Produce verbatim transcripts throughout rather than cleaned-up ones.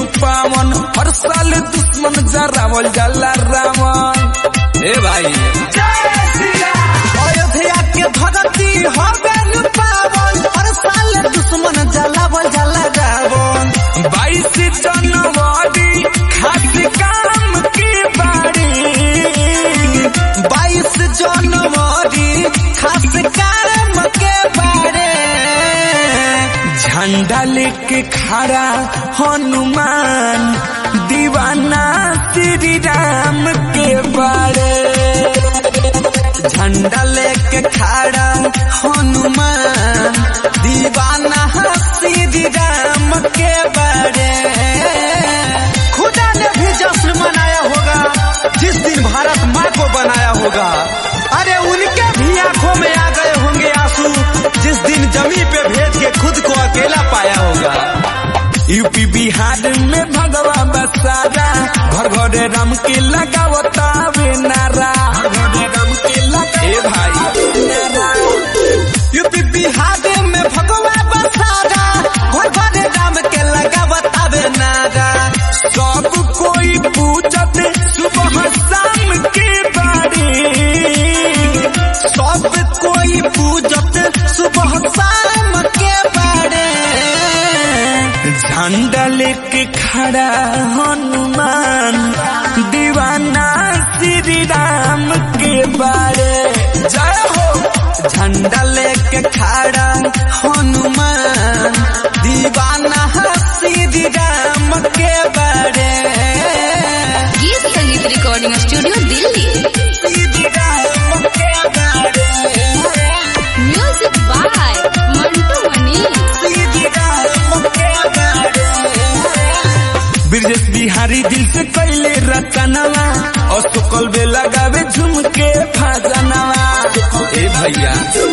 पावन, हर साल दुश्मन जरावल जाला रावण। ए भाई अयोध्या के भगती हवे पावन, हर साल दुश्मन जलावल जाला रावण। बाईस जनवरी खास काम की बाड़ी, बाईस जनवरी खास काम के बारे। झंडा लेके खड़ा हनुमान, दीवाना श्री राम के बारे। झंडा लेके खड़ा हनुमान, दीवाना श्री राम के बारे। खुदा ने भी जश्न मनाया होगा जिस दिन भारत माँ को बनाया होगा। अरे उनके भी आंखों में आ गए होंगे आंसू जिस दिन जमीन पे भेज के खुद को अकेला पाया होगा। यूपी बिहार में भगवा बसारा, घर घरे राम के लगावता वे नारा। ए भाई यूपी बिहार में भगवा बसारा, घर घरे राम के लगावता वे नारा। सब कोई पूजत सुबह शाम के बारे, सब कोई पूजत सुबह शाम के बारे। झंडा लेके खड़ा हनुमान, दीवाना श्री राम के बारे। जय हो। झंडा लेके खड़ा हनुमान, दीवाना श्री राम के बारे। गीत संगीत रिकॉर्डिंग स्टूडियो दिल्ली। श्री राम के बारे। Music by Mantu Mani. श्री राम के बारे। ब्रजेश बिहारी दिल से कैले रचनवा, और सुकल बे लगावे झुमके भजनवा। ए भैया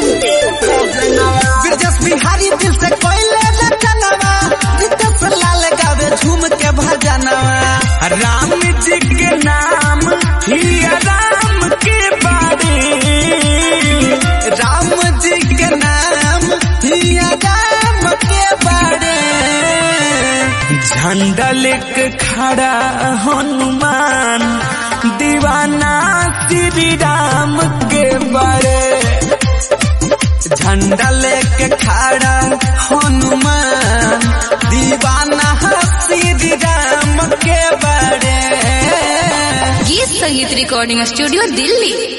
ब्रजेश बिहारी दिल से कोयले रचनवा, रितेश लाल गावे झूम के भजनवा। राम जी के नाम ही राम के बारे, राम जी के नाम ही राम के बारे। झंडा लेके खड़ा हनुमान, दीवाना श्री राम के बारे। झंडा लेके खड़ा हनुमान, दीवाना श्री राम के बारे। गीत संगीत रिकॉर्डिंग स्टूडियो दिल्ली।